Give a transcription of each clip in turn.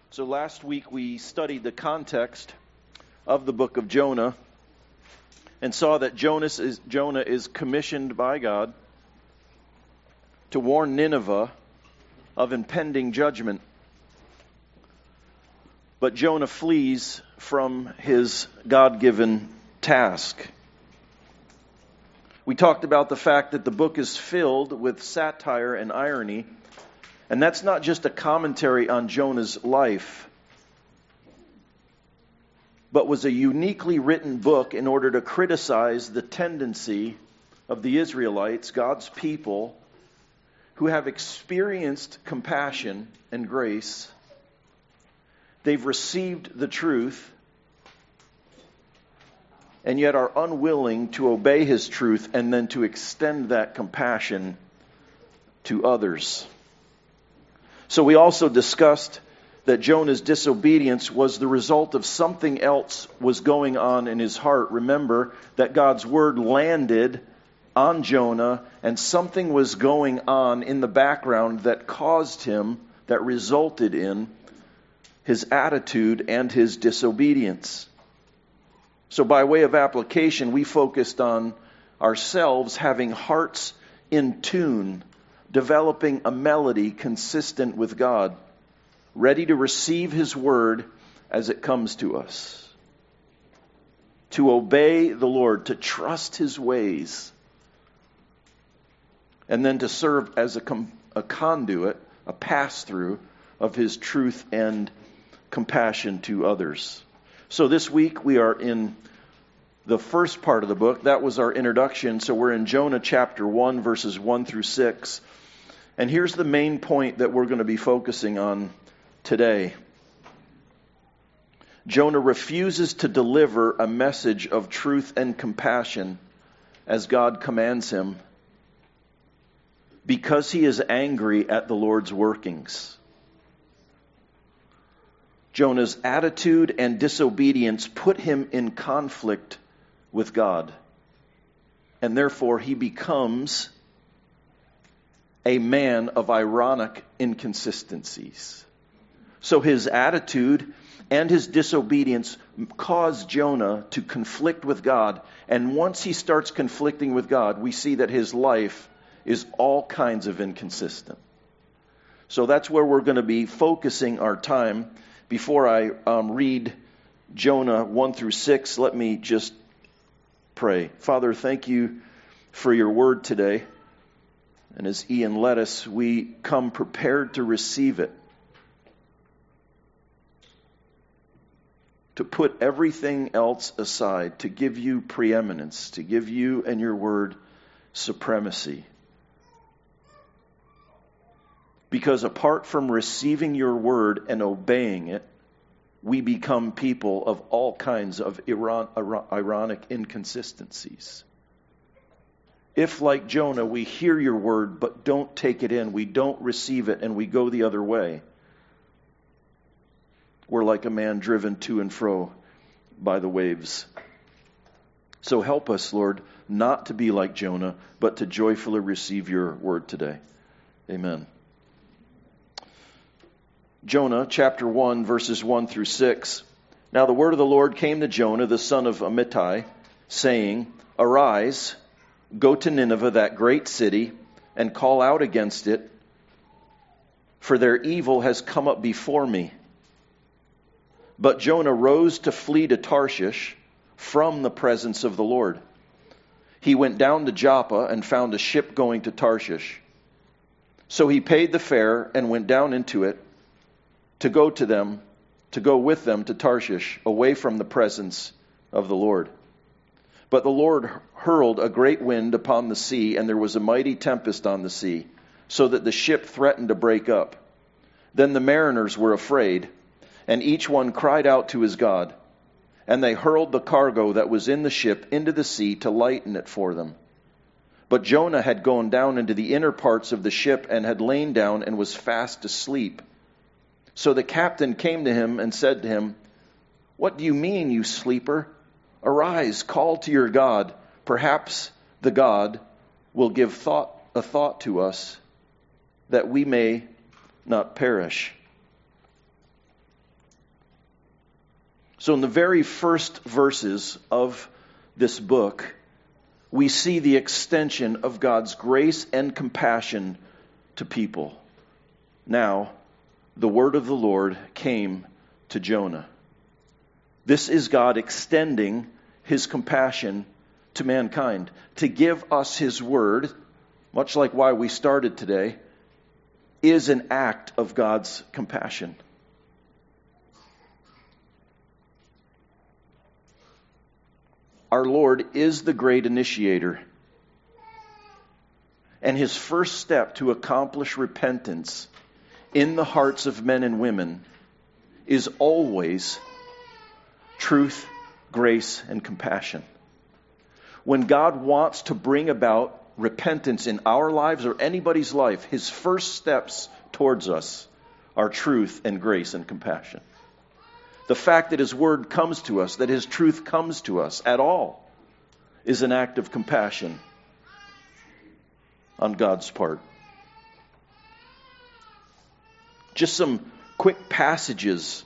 So last week we studied the context of the book of Jonah and saw that Jonah is commissioned by God to warn Nineveh of impending judgment. But Jonah flees from his God-given task. We talked about the fact that the book is filled with satire and irony, and that's not just a commentary on Jonah's life, but was a uniquely written book in order to criticize the tendency of the Israelites, God's people, who have experienced compassion and grace. They've received the truth, and yet are unwilling to obey His truth and then to extend that compassion to others. So we also discussed that Jonah's disobedience was the result of something else was going on in his heart. Remember that God's word landed on Jonah, and something was going on in the background that caused him, that resulted in his attitude and his disobedience. So by way of application, we focused on ourselves having hearts in tune, developing a melody consistent with God, ready to receive His word as it comes to us, to obey the Lord, to trust His ways, and then to serve as a conduit, a pass-through of His truth and compassion to others. So this week we are in the first part of the book. That was our introduction. So we're in Jonah chapter 1, verses 1 through 6. And here's the main point that we're going to be focusing on today. Jonah refuses to deliver a message of truth and compassion as God commands him because he is angry at the Lord's workings. Jonah's attitude and disobedience put him in conflict with God, and therefore he becomes a man of ironic inconsistencies. So his attitude and his disobedience cause Jonah to conflict with God, and once he starts conflicting with God, we see that his life is all kinds of inconsistent. So that's where we're going to be focusing our time. Before I read Jonah 1 through 6, let me just pray. Father, thank you for your word today. And as Ian led us, we come prepared to receive it, to put everything else aside, to give you preeminence, to give you and your word supremacy. Because apart from receiving your word and obeying it, we become people of all kinds of ironic inconsistencies. If, like Jonah, we hear your word but don't take it in, we don't receive it, and we go the other way, we're like a man driven to and fro by the waves. So help us, Lord, not to be like Jonah, but to joyfully receive your word today. Amen. Jonah chapter 1, verses 1 through 6. Now the word of the Lord came to Jonah, the son of Amittai, saying, Arise, go to Nineveh, that great city, and call out against it, for their evil has come up before me. But Jonah rose to flee to Tarshish from the presence of the Lord. He went down to Joppa and found a ship going to Tarshish. So he paid the fare and went down into it to go with them to Tarshish, away from the presence of the Lord. But the Lord hurled a great wind upon the sea, and there was a mighty tempest on the sea, so that the ship threatened to break up. Then the mariners were afraid, and each one cried out to his God. And they hurled the cargo that was in the ship into the sea to lighten it for them. But Jonah had gone down into the inner parts of the ship and had lain down and was fast asleep. So the captain came to him and said to him, What do you mean, you sleeper? Arise, call to your God. Perhaps the God will give a thought to us, that we may not perish. So in the very first verses of this book, we see the extension of God's grace and compassion to people. Now, the word of the Lord came to Jonah. This is God extending his compassion to mankind. To give us his word, much like why we started today, is an act of God's compassion. Our Lord is the great initiator. And his first step to accomplish repentance in the hearts of men and women is always truth, grace, and compassion. When God wants to bring about repentance in our lives or anybody's life, his first steps towards us are truth and grace and compassion. The fact that his word comes to us, that his truth comes to us at all, is an act of compassion on God's part. Just some quick passages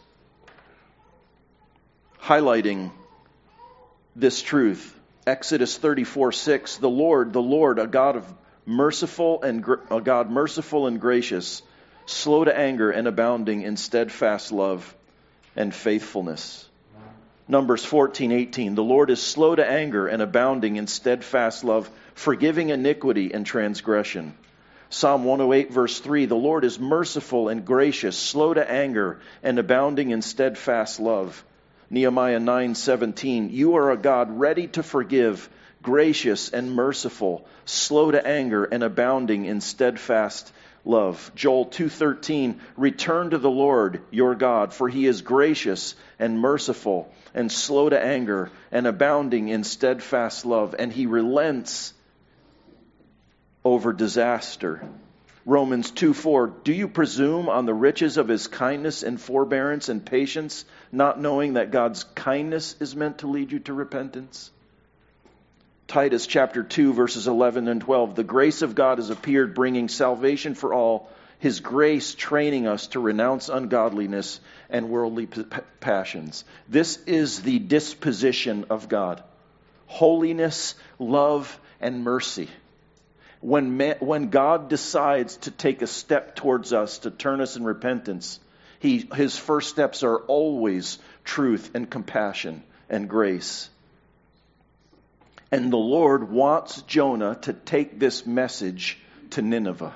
highlighting this truth. Exodus 34:6, the Lord, a God merciful and gracious, slow to anger and abounding in steadfast love and faithfulness. Numbers 14:18, the Lord is slow to anger and abounding in steadfast love, forgiving iniquity and transgression. Psalm 108 verse 3, the Lord is merciful and gracious, slow to anger and abounding in steadfast love. Nehemiah 9:17, you are a God ready to forgive, gracious and merciful, slow to anger and abounding in steadfast love. Joel 2:13, return to the Lord your God, for he is gracious and merciful and slow to anger and abounding in steadfast love, and he relents over disaster. Romans 2:4, do you presume on the riches of his kindness and forbearance and patience, not knowing that God's kindness is meant to lead you to repentance? Titus chapter 2 verses 11 and 12, the grace of God has appeared, bringing salvation for all, his grace training us to renounce ungodliness and worldly passions. This is the disposition of God: holiness, love, and mercy. When God decides to take a step towards us, to turn us in repentance, his first steps are always truth and compassion and grace. And the Lord wants Jonah to take this message to Nineveh.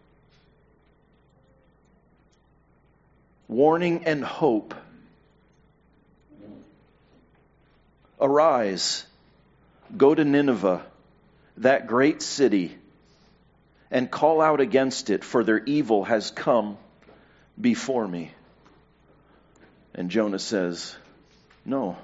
Warning and hope. Arise, go to Nineveh, that great city, and call out against it, for their evil has come before me. And Jonah says, no.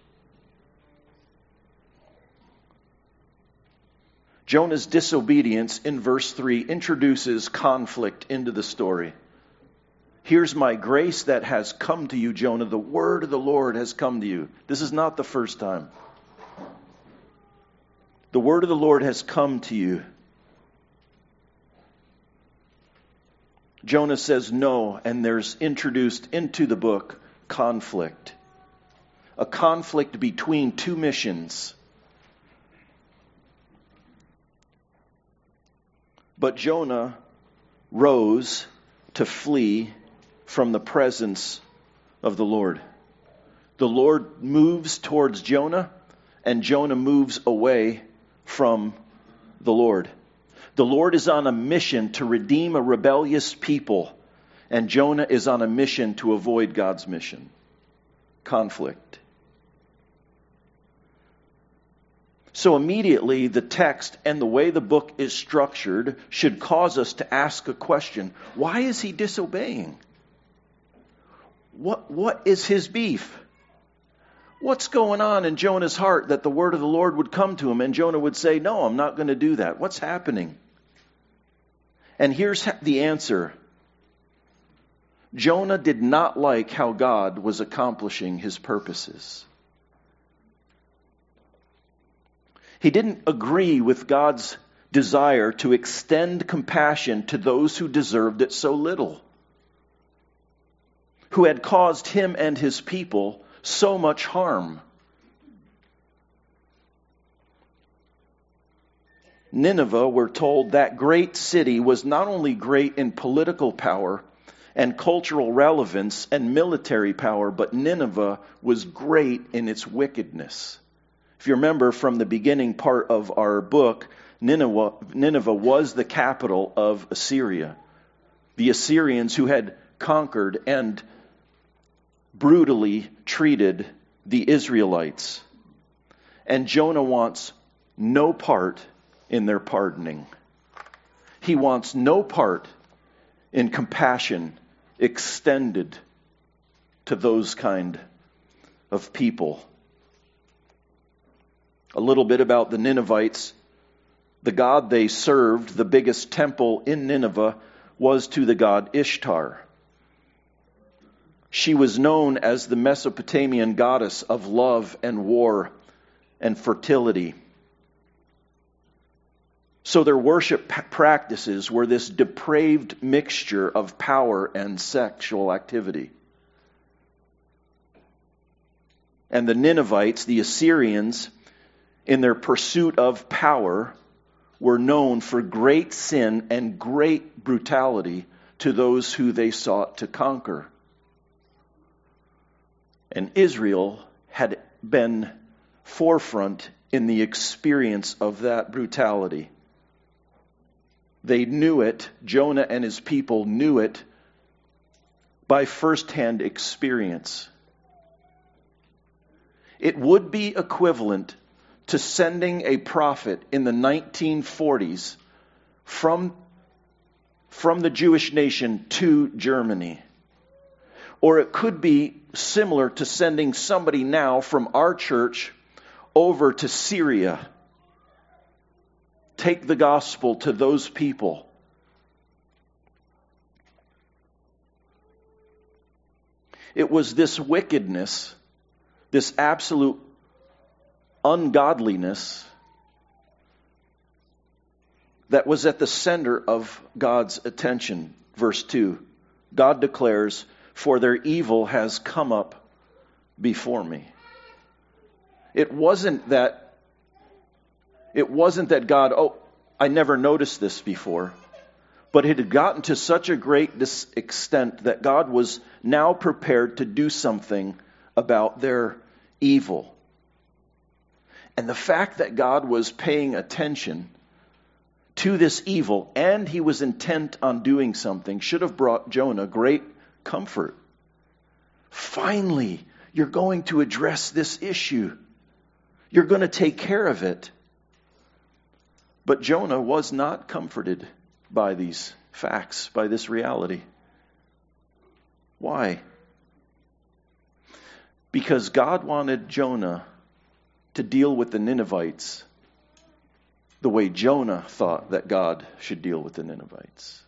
Jonah's disobedience in verse 3 introduces conflict into the story. Here's my grace that has come to you, Jonah. The word of the Lord has come to you. This is not the first time. The word of the Lord has come to you. Jonah says no, and there's introduced into the book conflict. A conflict between two missions. But Jonah rose to flee from the presence of the Lord. The Lord moves towards Jonah, and Jonah moves away from the Lord. The Lord is on a mission to redeem a rebellious people, and Jonah is on a mission to avoid God's mission. Conflict. So immediately, the text and the way the book is structured should cause us to ask a question. Why is he disobeying? What is his beef? What's going on in Jonah's heart that the word of the Lord would come to him and Jonah would say, no, I'm not going to do that. What's happening? And here's the answer. Jonah did not like how God was accomplishing his purposes. He didn't agree with God's desire to extend compassion to those who deserved it so little, who had caused him and his people so much harm. Nineveh, we're told, that great city was not only great in political power and cultural relevance and military power, but Nineveh was great in its wickedness. If you remember from the beginning part of our book, Nineveh was the capital of Assyria. The Assyrians who had conquered and brutally treated the Israelites. And Jonah wants no part in their pardoning. He wants no part in compassion extended to those kind of people. A little bit about the Ninevites. The god they served, the biggest temple in Nineveh, was to the god Ishtar. She was known as the Mesopotamian goddess of love and war and fertility. So their worship practices were this depraved mixture of power and sexual activity. And the Ninevites, the Assyrians, in their pursuit of power, were known for great sin and great brutality to those who they sought to conquer. And Israel had been forefront in the experience of that brutality. They knew it, Jonah and his people knew it by firsthand experience. It would be equivalent to sending a prophet in the 1940s from the Jewish nation to Germany. Or it could be similar to sending somebody now from our church over to Syria. Take the gospel to those people. It was this wickedness, this absolute ungodliness, that was at the center of God's attention. Verse 2, God declares, "For their evil has come up before me." It wasn't that God, I never noticed this before, but it had gotten to such a great extent that God was now prepared to do something about their evil. And the fact that God was paying attention to this evil and he was intent on doing something should have brought Jonah great comfort. Finally, you're going to address this issue. You're going to take care of it. But Jonah was not comforted by these facts, by this reality. Why? Because God wanted Jonah to deal with the Ninevites the way Jonah thought that God should deal with the Ninevites.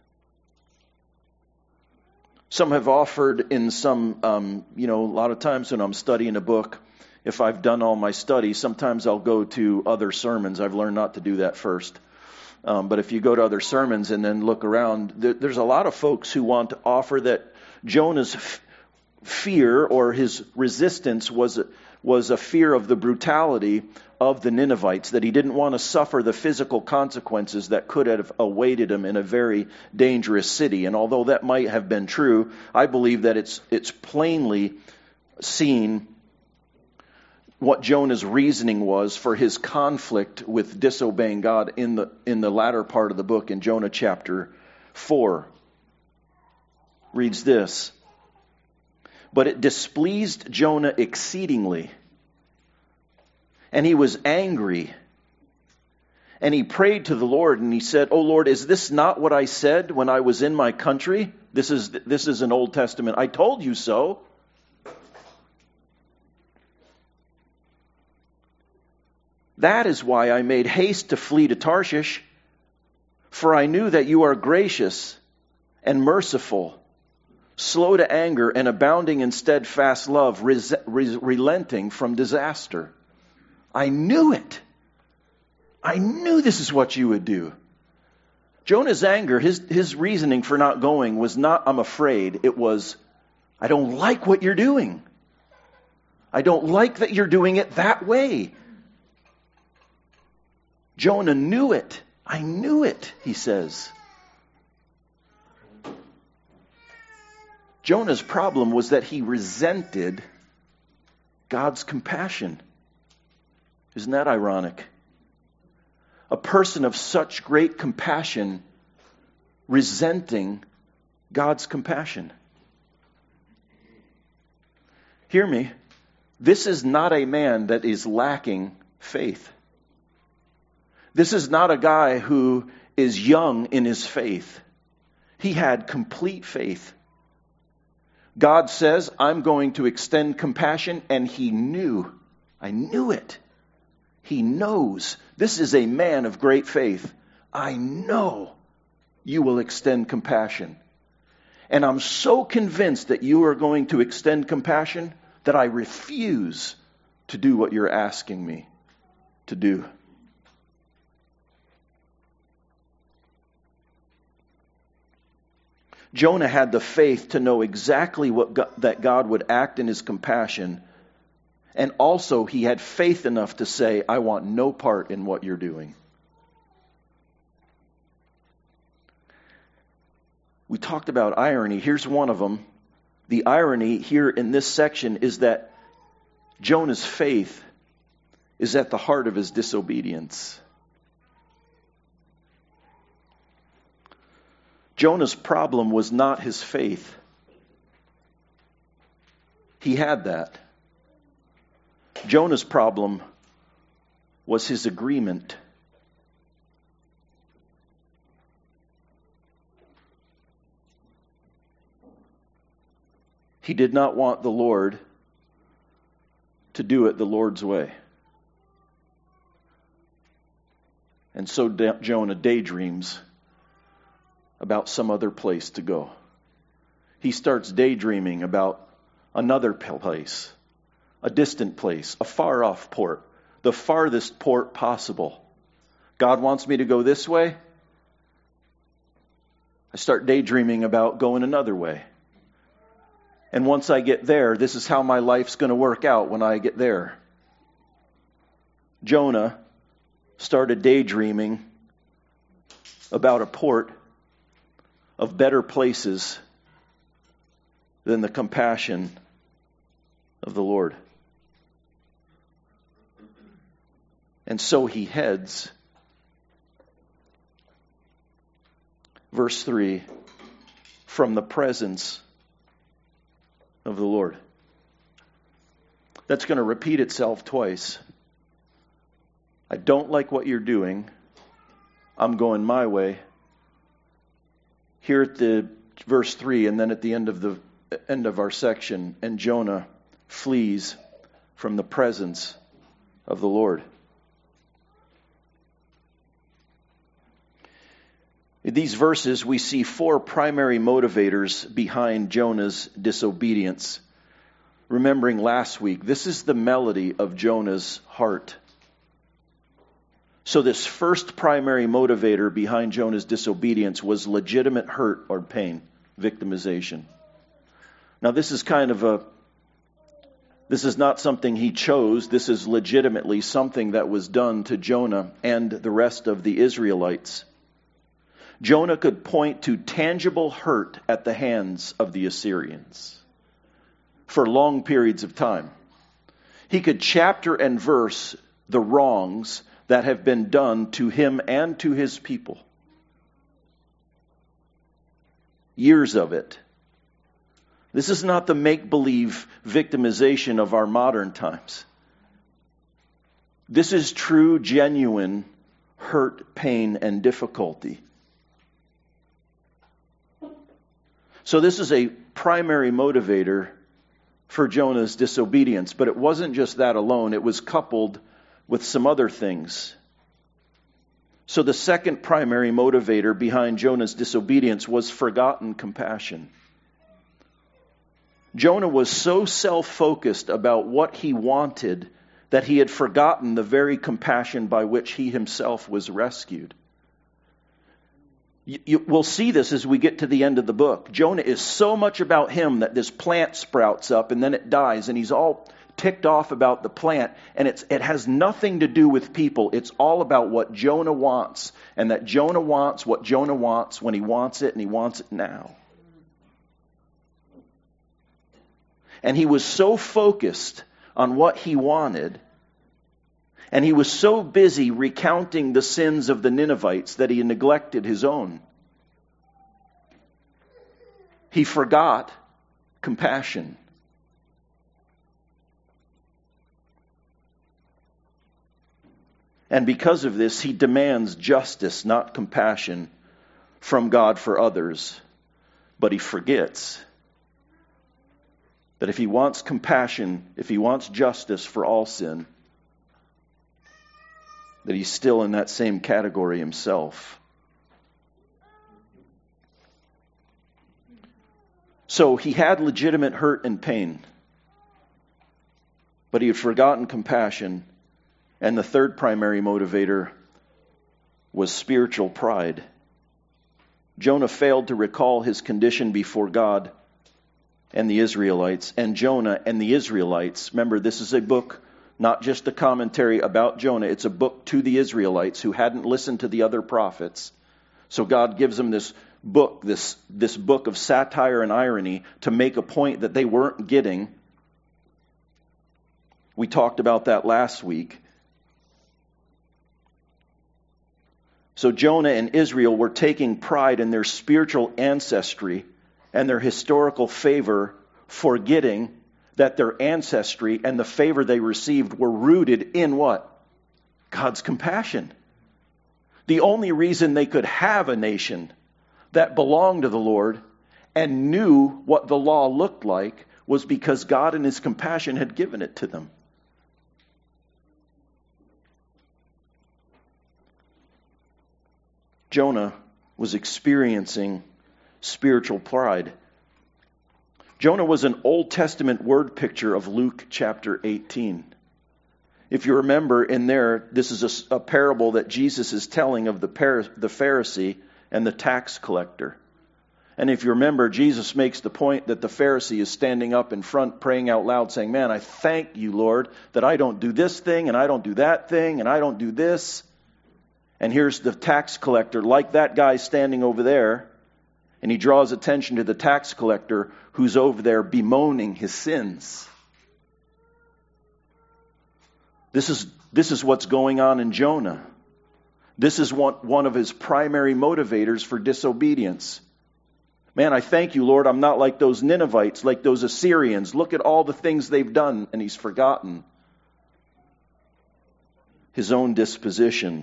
Some have offered in some, a lot of times when I'm studying a book, if I've done all my studies, sometimes I'll go to other sermons. I've learned not to do that first. But if you go to other sermons and then look around, there's a lot of folks who want to offer that Jonah's fear or his resistance was a fear of the brutality of the Ninevites, that he didn't want to suffer the physical consequences that could have awaited him in a very dangerous city. And although that might have been true, I believe that it's plainly seen what Jonah's reasoning was for his conflict with disobeying God in the latter part of the book in Jonah chapter 4. Reads this: "But it displeased Jonah exceedingly, and he was angry. And he prayed to the Lord, and he said, 'O Lord, is this not what I said when I was in my country?'" This is an Old Testament. "I told you so. That is why I made haste to flee to Tarshish, for I knew that you are gracious and merciful, slow to anger and abounding in steadfast love, relenting from disaster." I knew it. I knew this is what you would do. Jonah's anger, his reasoning for not going was not, "I'm afraid." It was, "I don't like what you're doing. I don't like that you're doing it that way. Jonah knew it. I knew it, he says. Jonah's problem was that he resented God's compassion. Isn't that ironic? A person of such great compassion resenting God's compassion. Hear me. This is not a man that is lacking faith. This is not a guy who is young in his faith. He had complete faith. God says, I'm going to extend compassion, and he knew. I knew it. He knows. This is a man of great faith. I know you will extend compassion. And I'm so convinced that you are going to extend compassion that I refuse to do what you're asking me to do. Jonah had the faith to know exactly that God would act in his compassion. And also he had faith enough to say, I want no part in what you're doing. We talked about irony. Here's one of them. The irony here in this section is that Jonah's faith is at the heart of his disobedience. Jonah's problem was not his faith. He had that. Jonah's problem was his agreement. He did not want the Lord to do it the Lord's way. And so Jonah daydreams about some other place to go. He starts daydreaming about another place, a distant place, a far-off port, the farthest port possible. God wants me to go this way. I start daydreaming about going another way. And once I get there, this is how my life's going to work out when I get there. Jonah started daydreaming about a port of better places than the compassion of the Lord. And so he heads. Verse 3, from the presence of the Lord. That's going to repeat itself twice. I don't like what you're doing. I'm going my way. Here at the verse 3, and then at the end of our section, and Jonah flees from the presence of the Lord. In these verses, we see four primary motivators behind Jonah's disobedience. Remembering last week, this is the melody of Jonah's heart. So this first primary motivator behind Jonah's disobedience was legitimate hurt or pain, victimization. Now this is not something he chose. This is legitimately something that was done to Jonah and the rest of the Israelites. Jonah could point to tangible hurt at the hands of the Assyrians for long periods of time. He could chapter and verse the wrongs that have been done to him and to his people. Years of it. This is not the make-believe victimization of our modern times. This is true, genuine hurt, pain, and difficulty. So this is a primary motivator for Jonah's disobedience. But it wasn't just that alone. It was coupled with some other things. So the second primary motivator behind Jonah's disobedience was forgotten compassion. Jonah was so self-focused about what he wanted that he had forgotten the very compassion by which he himself was rescued. We'll see this as we get to the end of the book. Jonah is so much about him that this plant sprouts up and then it dies, and he's all ticked off about the plant, and it has nothing to do with people. It's all about what Jonah wants, and that Jonah wants what Jonah wants when he wants it, and he wants it now. And he was so focused on what he wanted, and he was so busy recounting the sins of the Ninevites that he neglected his own. He forgot compassion. And because of this, he demands justice, not compassion, from God for others. But he forgets that if he wants compassion, if he wants justice for all sin, that he's still in that same category himself. So he had legitimate hurt and pain, but he had forgotten compassion. And the third primary motivator was spiritual pride. Jonah failed to recall his condition before God and the Israelites. And Jonah and the Israelites, remember, this is a book, not just a commentary about Jonah. It's a book to the Israelites who hadn't listened to the other prophets. So God gives them this book, this book of satire and irony to make a point that they weren't getting. We talked about that last week. So Jonah and Israel were taking pride in their spiritual ancestry and their historical favor, forgetting that their ancestry and the favor they received were rooted in what? God's compassion. The only reason they could have a nation that belonged to the Lord and knew what the law looked like was because God in His compassion had given it to them. Jonah was experiencing spiritual pride. Jonah was an Old Testament word picture of Luke chapter 18. If you remember in there, this is a parable that Jesus is telling of the Pharisee and the tax collector. And if you remember, Jesus makes the point that the Pharisee is standing up in front praying out loud saying, "Man, I thank you, Lord, that I don't do this thing and I don't do that thing and I don't do this." And here's the tax collector, like that guy standing over there, and he draws attention to the tax collector who's over there bemoaning his sins. This is what's going on in Jonah. This is one of his primary motivators for disobedience. Man, I thank you, Lord, I'm not like those Ninevites, like those Assyrians. Look at all the things they've done, and he's forgotten his own disposition.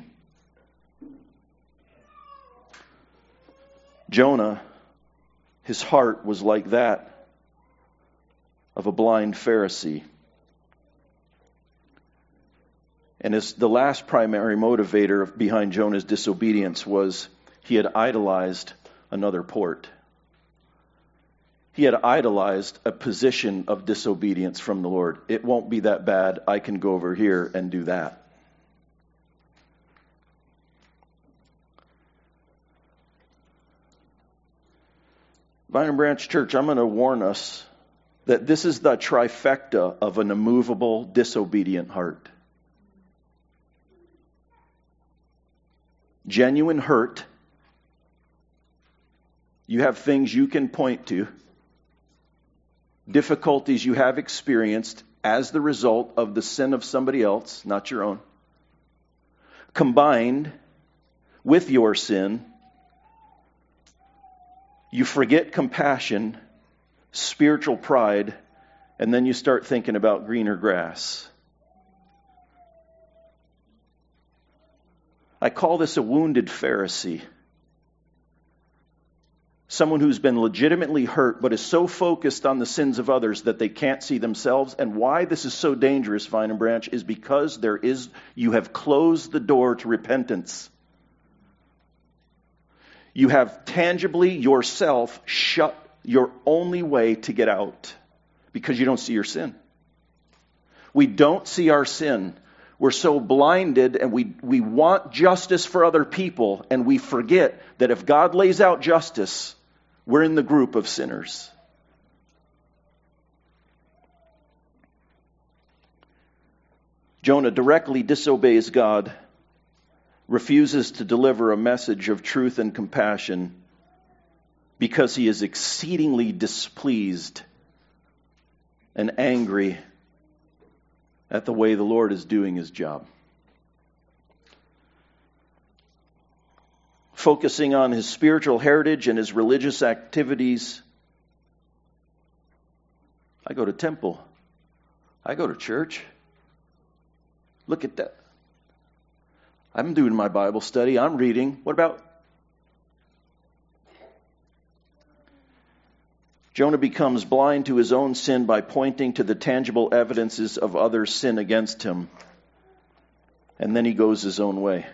Jonah, his heart was like that of a blind Pharisee. And the last primary motivator behind Jonah's disobedience was he had idolized another port. He had idolized a position of disobedience from the Lord. It won't be that bad. I can go over here and do that. Vine and Branch Church, I'm going to warn us that this is the trifecta of an immovable, disobedient heart. Genuine hurt. You have things you can point to. Difficulties you have experienced as the result of the sin of somebody else, not your own. Combined with your sin, you forget compassion, spiritual pride, and then you start thinking about greener grass. I call this a wounded Pharisee. Someone who's been legitimately hurt but is so focused on the sins of others that they can't see themselves. And why this is so dangerous, Vine and Branch, is because you have closed the door to repentance. You have tangibly yourself shut your only way to get out because you don't see your sin. We don't see our sin. We're so blinded, and we want justice for other people, and we forget that if God lays out justice, we're in the group of sinners. Jonah directly disobeys God, refuses to deliver a message of truth and compassion because he is exceedingly displeased and angry at the way the Lord is doing his job. Focusing on his spiritual heritage and his religious activities. I go to temple. I go to church. Look at that. I'm doing my Bible study. I'm reading. What about? Jonah becomes blind to his own sin by pointing to the tangible evidences of others' sin against him. And then he goes his own way.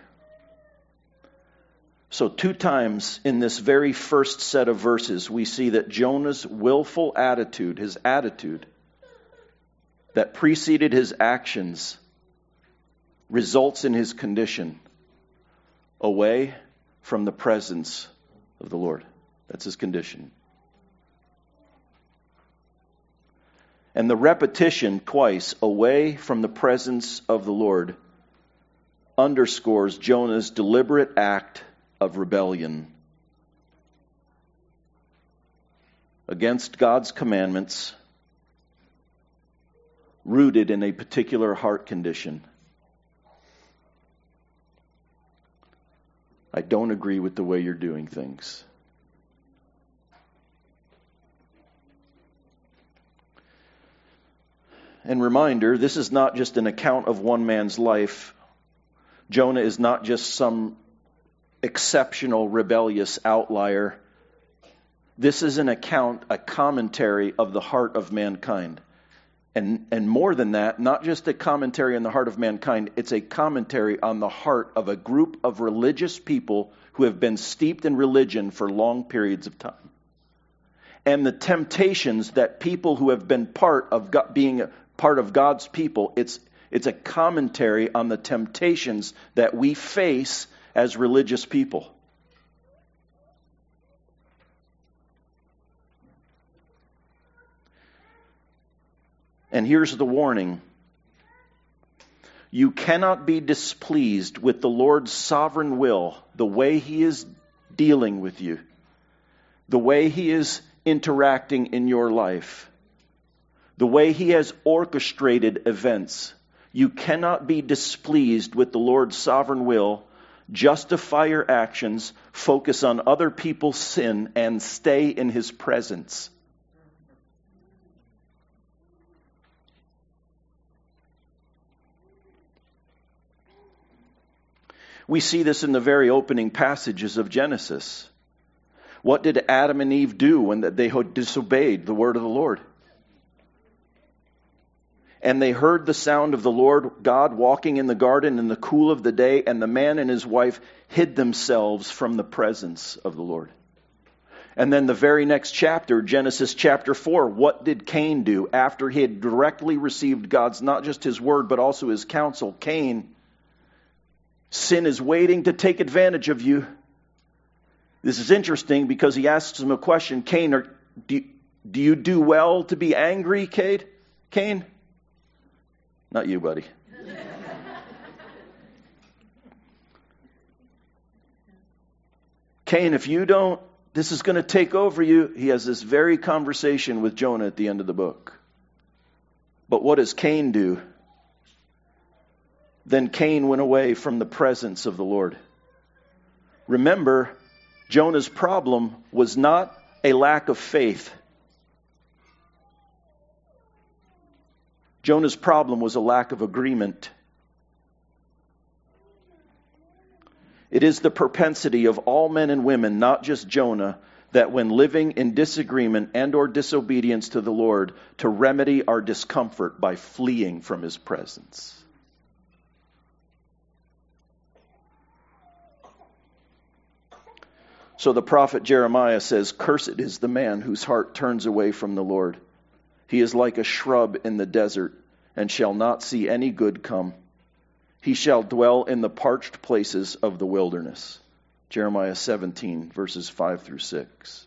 So 2 times in this very first set of verses, we see that Jonah's willful attitude, his attitude that preceded his actions, results in his condition away from the presence of the Lord. That's his condition. And the repetition twice, away from the presence of the Lord, underscores Jonah's deliberate act of rebellion against God's commandments, rooted in a particular heart condition. I don't agree with the way you're doing things. And reminder, this is not just an account of one man's life. Jonah is not just some exceptional rebellious outlier. This is an account, a commentary of the heart of mankind. And more than that, not just a commentary on the heart of mankind, it's a commentary on the heart of a group of religious people who have been steeped in religion for long periods of time. And the temptations that people who have been part of God, being part of God's people, it's a commentary on the temptations that we face as religious people. And here's the warning. You cannot be displeased with the Lord's sovereign will, the way He is dealing with you, the way He is interacting in your life, the way He has orchestrated events. You cannot be displeased with the Lord's sovereign will, justify your actions, focus on other people's sin, and stay in His presence. We see this in the very opening passages of Genesis. What did Adam and Eve do when they had disobeyed the word of the Lord? And they heard the sound of the Lord God walking in the garden in the cool of the day, and the man and his wife hid themselves from the presence of the Lord. And then the very next chapter, Genesis chapter 4, what did Cain do after he had directly received God's, not just His word, but also His counsel? Cain, sin is waiting to take advantage of you. This is interesting because he asks him a question. Cain, do you do well to be angry, Cain? Not you, buddy. Cain, if you don't, this is going to take over you. He has this very conversation with Jonah at the end of the book. But what does Cain do? Then Cain went away from the presence of the Lord. Remember, Jonah's problem was not a lack of faith. Jonah's problem was a lack of agreement. It is the propensity of all men and women, not just Jonah, that when living in disagreement and or disobedience to the Lord, to remedy our discomfort by fleeing from His presence. So the prophet Jeremiah says, "Cursed is the man whose heart turns away from the Lord. He is like a shrub in the desert and shall not see any good come. He shall dwell in the parched places of the wilderness. Jeremiah 17, verses 5 through 6.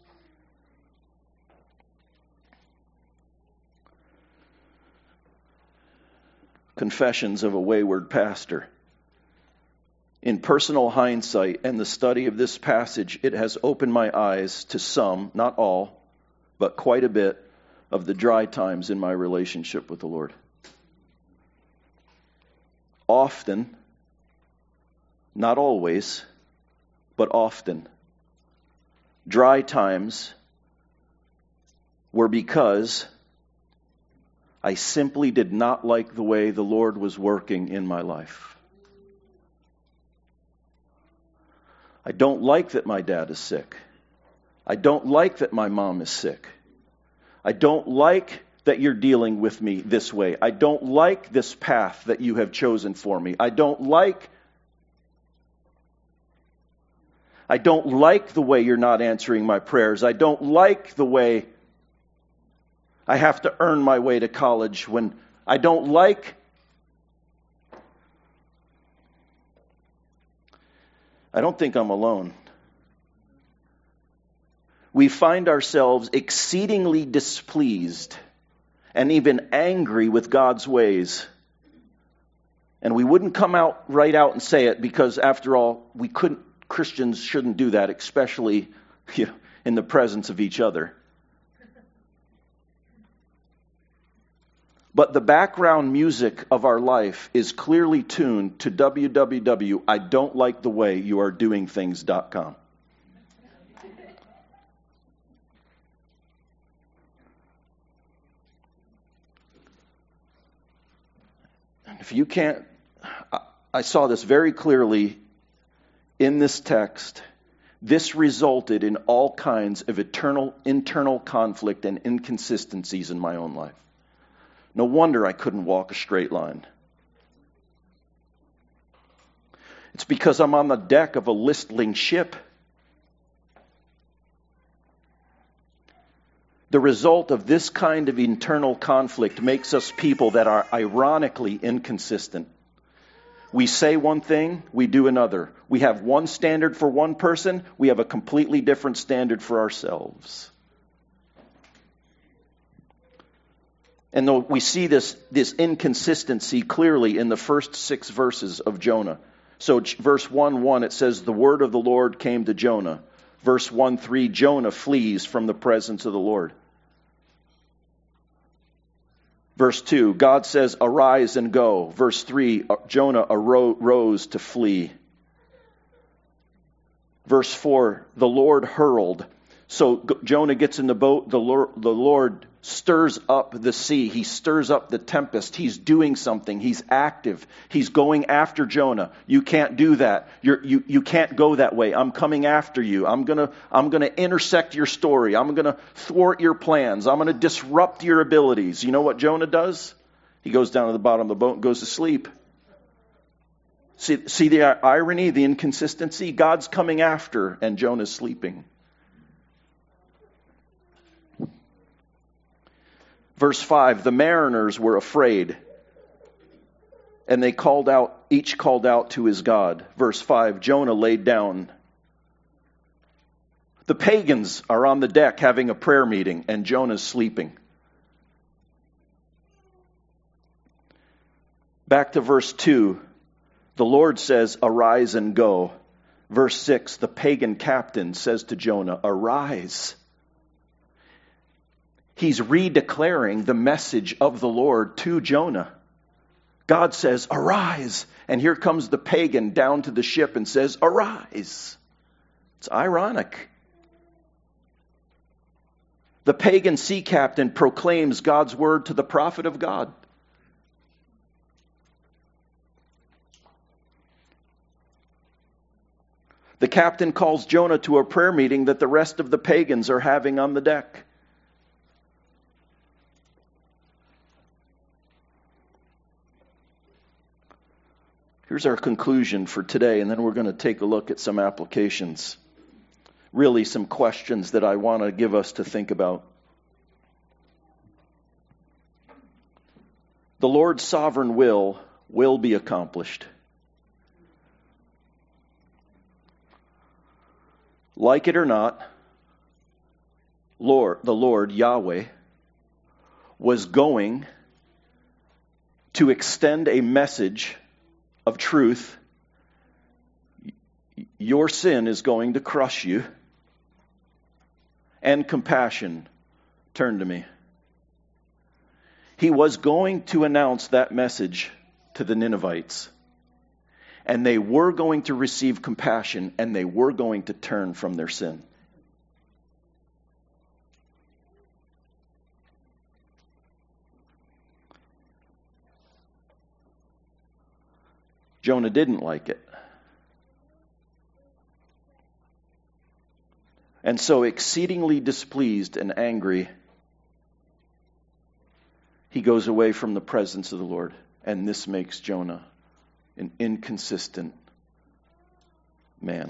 Confessions of a Wayward Pastor. In personal hindsight and the study of this passage, it has opened my eyes to some, not all, but quite a bit, of the dry times in my relationship with the Lord. Often, not always, but often, dry times were because I simply did not like the way the Lord was working in my life. I don't like that my dad is sick. I don't like that my mom is sick. I don't like that you're dealing with me this way. I don't like this path that you have chosen for me. I don't like the way you're not answering my prayers. I don't like the way I have to earn my way to college when I don't like. I don't think I'm alone. We find ourselves exceedingly displeased and even angry with God's ways. And we wouldn't come out right out and say it because, after all, Christians shouldn't do that, especially in the presence of each other. But the background music of our life is clearly tuned to www.idon'tlikethewayouaredoingthings.com. If you can't, I saw this very clearly in this text. This resulted in all kinds of internal conflict and inconsistencies in my own life. No wonder I couldn't walk a straight line. It's because I'm on the deck of a listling ship. The result of this kind of internal conflict makes us people that are ironically inconsistent. We say one thing, we do another. We have one standard for one person, we have a completely different standard for ourselves. And though we see this inconsistency clearly in the first 6 verses of Jonah. So verse 1:1, it says, the word of the Lord came to Jonah. Verse 1:3, Jonah flees from the presence of the Lord. Verse 2, God says, arise and go. Verse 3, Jonah rose to flee. Verse 4, the Lord hurled. So Jonah gets in the boat, the Lord stirs up the sea. He stirs up the tempest. He's doing something. He's active. He's going after Jonah. You can't do that. You can't go that way. I'm coming after you. I'm gonna intersect your story. I'm gonna thwart your plans. I'm gonna disrupt your abilities. You know what Jonah does? He goes down to the bottom of the boat and goes to sleep. See the irony, the inconsistency? God's coming after and Jonah's sleeping. Verse 5, the mariners were afraid, and each called out to his God. Verse 5, Jonah laid down. The pagans are on the deck having a prayer meeting, and Jonah's sleeping. Back to verse 2, the Lord says, arise and go. Verse 6, the pagan captain says to Jonah, arise. He's redeclaring the message of the Lord to Jonah. God says, arise. And here comes the pagan down to the ship and says, arise. It's ironic. The pagan sea captain proclaims God's word to the prophet of God. The captain calls Jonah to a prayer meeting that the rest of the pagans are having on the deck. Here's our conclusion for today, and then we're going to take a look at some applications. Really some questions that I want to give us to think about. The Lord's sovereign will be accomplished. like it or not, the Lord, Yahweh, was going to extend a message of truth. Your sin is going to crush you. And compassion, turn to me. He was going to announce that message to the Ninevites. And they were going to receive compassion, and they were going to turn from their sin. Jonah didn't like it. And so, exceedingly displeased and angry, he goes away from the presence of the Lord. And this makes Jonah an inconsistent man.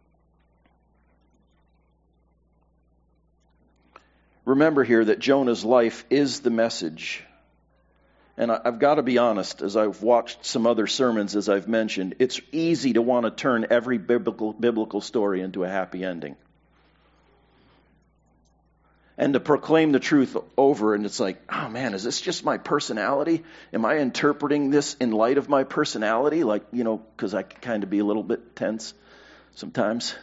Remember here that Jonah's life is the message. And I've got to be honest, as I've watched some other sermons, as I've mentioned, it's easy to want to turn every biblical story into a happy ending. And to proclaim the truth over, and it's like, oh man, is this just my personality? Am I interpreting this in light of my personality? Like, because I can kind of be a little bit tense sometimes.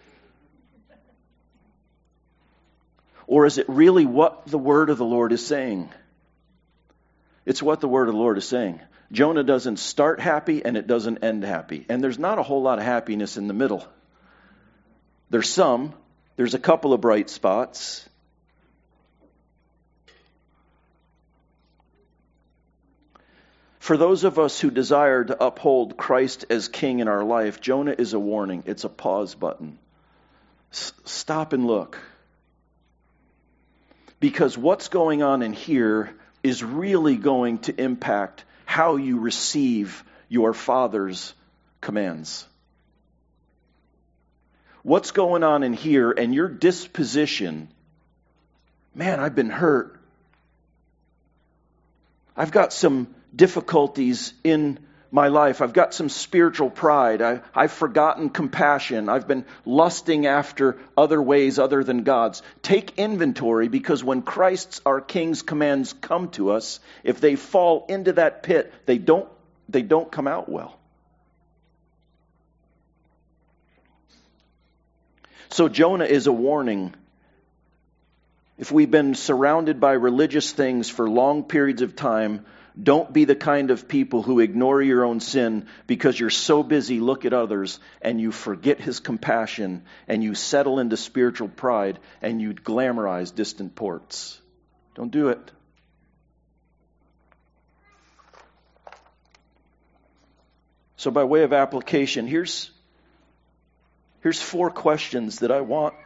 Or is it really what the word of the Lord is saying? It's what the word of the Lord is saying. Jonah doesn't start happy and it doesn't end happy. And there's not a whole lot of happiness in the middle. There's a couple of bright spots. For those of us who desire to uphold Christ as King in our life, Jonah is a warning. It's a pause button. Stop and look. Because what's going on in here is really going to impact how you receive your Father's commands. What's going on in here and your disposition, man, I've been hurt. I've got some difficulties in my life. I've got some spiritual pride. I've forgotten compassion. I've been lusting after other ways other than God's. Take inventory, because when Christ's, our King's commands come to us, if they fall into that pit, they don't come out well. So Jonah is a warning. If we've been surrounded by religious things for long periods of time, don't be the kind of people who ignore your own sin because you're so busy look at others and you forget his compassion and you settle into spiritual pride and you glamorize distant ports. Don't do it. So by way of application, here's 4 questions that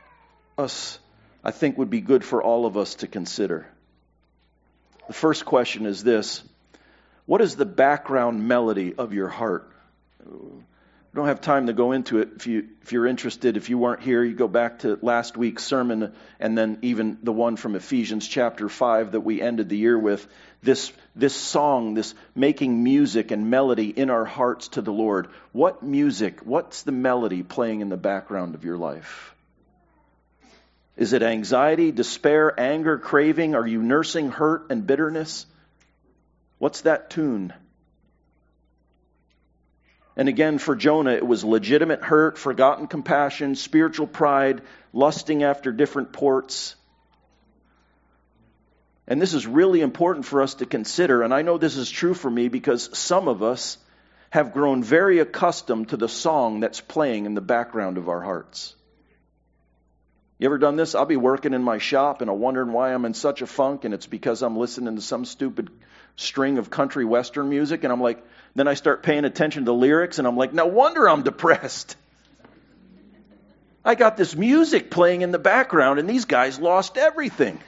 I think would be good for all of us to consider. The first question is this: what is the background melody of your heart? We don't have time to go into it. If you're interested, if you weren't here, you go back to last week's sermon and then even the one from Ephesians chapter 5 that we ended the year with. This song, this making music and melody in our hearts to the Lord. What music, what's the melody playing in the background of your life? Is it anxiety, despair, anger, craving? Are you nursing hurt and bitterness? What's that tune? And again, for Jonah, it was legitimate hurt, forgotten compassion, spiritual pride, lusting after different ports. And this is really important for us to consider. And I know this is true for me because some of us have grown very accustomed to the song that's playing in the background of our hearts. You ever done this? I'll be working in my shop and I'm wondering why I'm in such a funk, and it's because I'm listening to some stupid string of country western music, and I'm like, then I start paying attention to the lyrics and I'm like, no wonder I'm depressed. I got this music playing in the background and these guys lost everything.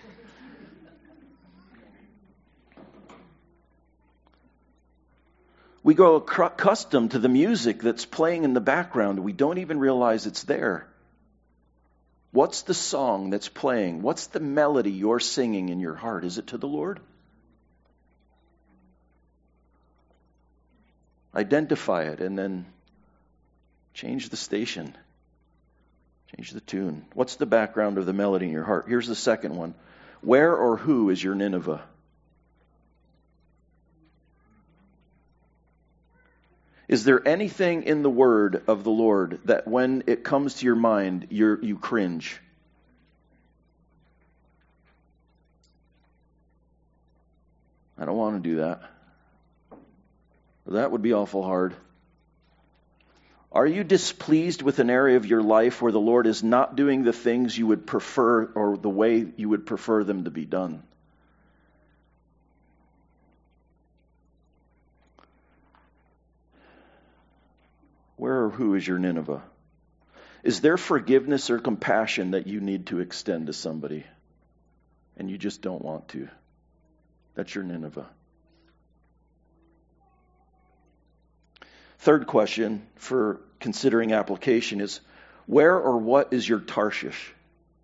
We grow accustomed to the music that's playing in the background. We don't even realize it's there. What's the song that's playing? What's the melody you're singing in your heart? Is it to the Lord? Identify it and then change the station. Change the tune. What's the background of the melody in your heart? Here's the second one. Where or who is your Nineveh? Is there anything in the word of the Lord that when it comes to your mind, you cringe? I don't want to do that. That would be awful hard. Are you displeased with an area of your life where the Lord is not doing the things you would prefer or the way you would prefer them to be done? Where or who is your Nineveh? Is there forgiveness or compassion that you need to extend to somebody and you just don't want to? That's your Nineveh. Third question for considering application is, where or what is your Tarshish?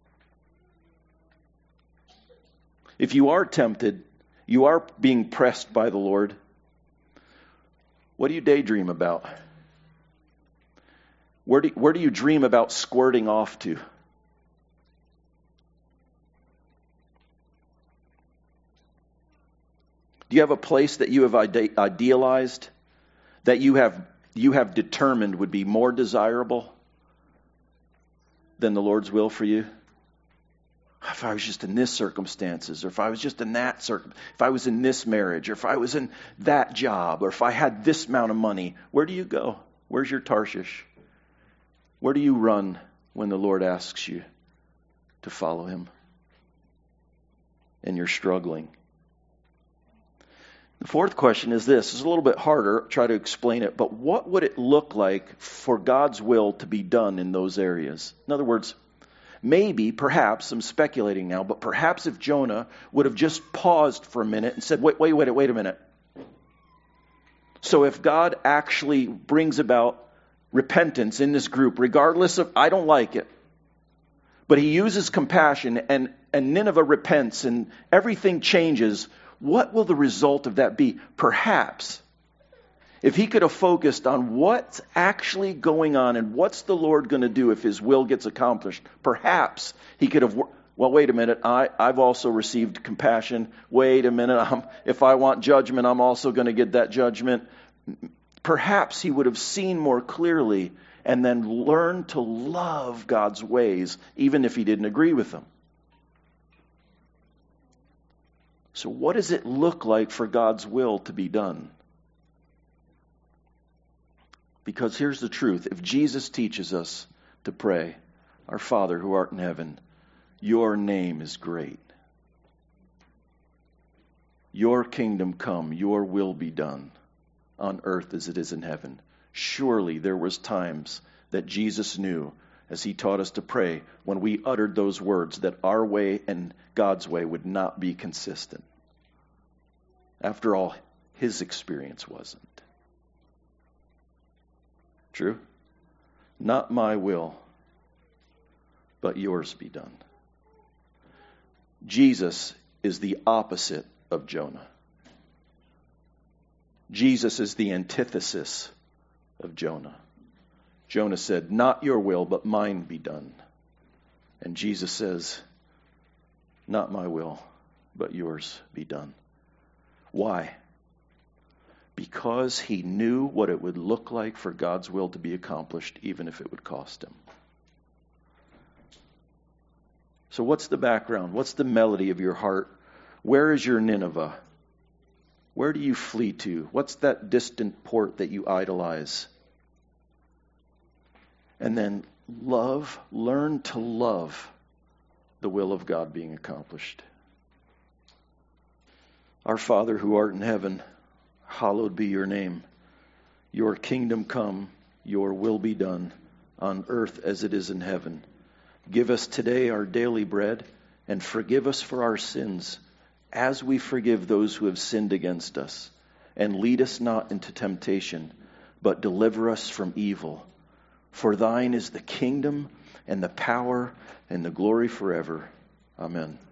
If you are tempted, you are being pressed by the Lord, what do you daydream about? Where do you dream about squirting off to? Do you have a place that you have idealized, that you have determined would be more desirable than the Lord's will for you? If I was just in this circumstances, or if I was just in that if I was in this marriage, or if I was in that job, or if I had this amount of money, where do you go? Where's your Tarshish? Where do you run when the Lord asks you to follow him and you're struggling? The fourth question is this. It's a little bit harder. I'll try to explain it. But what would it look like for God's will to be done in those areas? In other words, maybe, perhaps, I'm speculating now, but perhaps if Jonah would have just paused for a minute and said, wait a minute. So if God actually brings about repentance in this group, regardless of, I don't like it, but he uses compassion and Nineveh repents and everything changes, what will the result of that be? Perhaps, if he could have focused on what's actually going on and what's the Lord going to do if his will gets accomplished, perhaps he could have, well, wait a minute, I've also received compassion. Wait a minute, if I want judgment, I'm also going to get that judgment. Perhaps he would have seen more clearly and then learned to love God's ways, even if he didn't agree with them. So what does it look like for God's will to be done? Because here's the truth. If Jesus teaches us to pray, Our Father who art in heaven, your name is great. Your kingdom come, your will be done on earth as it is in heaven. Surely there was times that Jesus knew, as he taught us to pray, when we uttered those words, that our way and God's way would not be consistent. After all, his experience wasn't. True? Not my will, but yours be done. Jesus is the opposite of Jonah. Jesus is the antithesis of Jonah. Jonah said, not your will, but mine be done. And Jesus says, not my will, but yours be done. Why? Because he knew what it would look like for God's will to be accomplished, even if it would cost him. So what's the background? What's the melody of your heart? Where is your Nineveh? Where do you flee to? What's that distant port that you idolize? And then learn to love the will of God being accomplished. Our Father who art in heaven, hallowed be your name. Your kingdom come, your will be done, on earth as it is in heaven. Give us today our daily bread, and forgive us for our sins, as we forgive those who have sinned against us. And lead us not into temptation, but deliver us from evil. For thine is the kingdom, and the power, and the glory forever. Amen.